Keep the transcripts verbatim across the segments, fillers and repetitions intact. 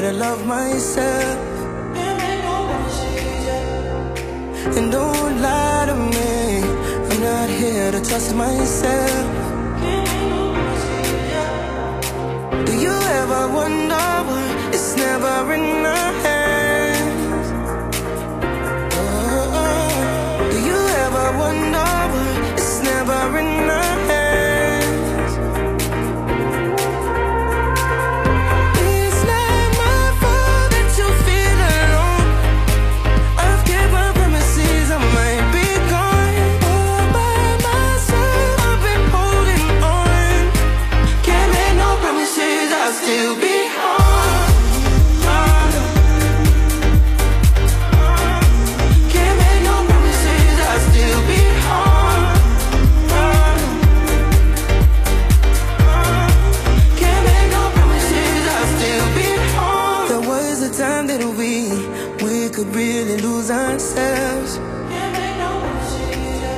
to love myself. And don't lie to me, I'm not here to trust myself. Do you ever wonder why it's never in our hands? Oh, do you ever wonder why it's never in our hands? It's not my fault that you feel alone. I've kept my promises, I might be gone. All by myself, I've been holding on. Can't make no promises, I'll still be home. Can't make no promises, I'll still be home. Can't make no promises, I'll still be home. There was a time that we, we could really lose ourselves.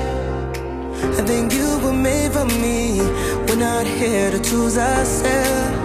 I think you were made for me, we're not here to choose ourselves.